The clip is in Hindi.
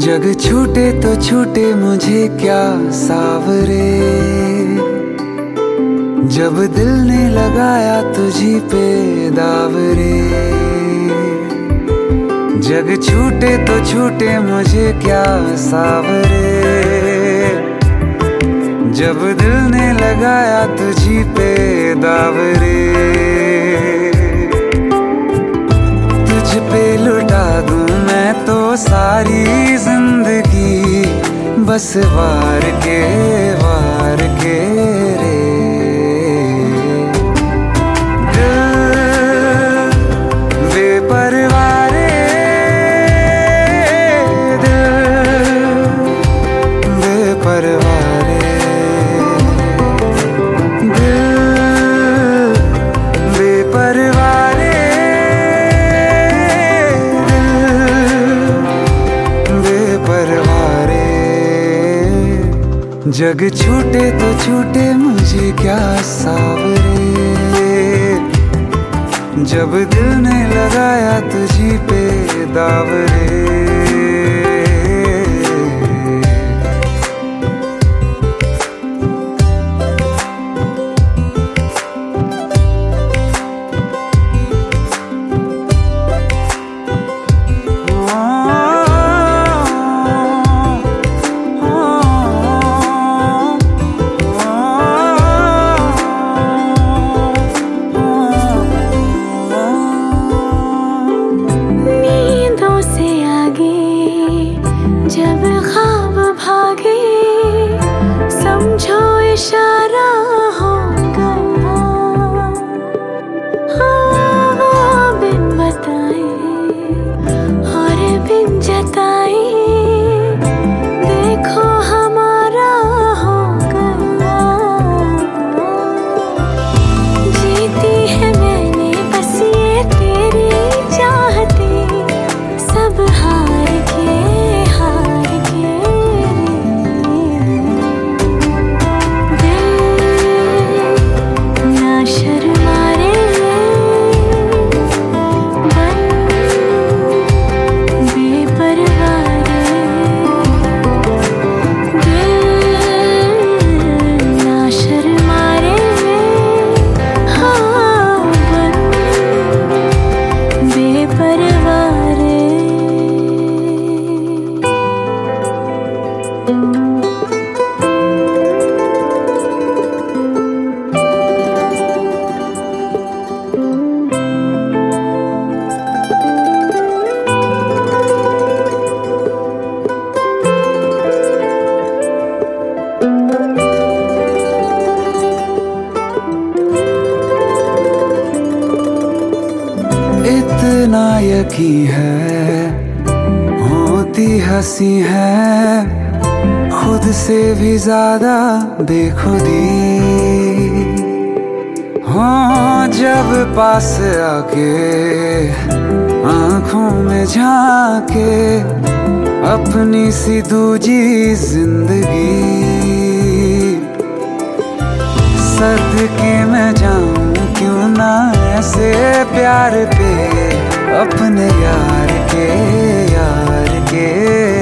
जग छूटे तो छूटे मुझे क्या सावरे, जब दिल ने लगाया तुझी पे दावरे। जग छूटे तो छूटे मुझे क्या सावरे, जब दिल ने लगाया तुझी पे दावरे। तुझ पे लुटा दूं मैं तो सारी जिंदगी, बस वार के रे। दिल बेपरवाह रे, दिल बेपरवाह रे, दिल बेपरवाह रे, जग छूटे तो छूटे मुझे क्या सावरे, जब दिल ने लगाया तुझी पे दावरे। जब ख्वाब भागे समझो इशारा हो गया, हाँ बिन बताए और बिन जताए देखो हमारा हो गया। जीती है मैंने बस ये तेरी चाहते, सब हार के इतना यकीन है होती हंसी है, खुद से भी ज्यादा बेखुदी। हाँ जब पास आके आंखों में झांके अपनी सी दूजी जिंदगी, सदके मैं जाऊं क्यों ना ऐसे प्यार पे अपने यार के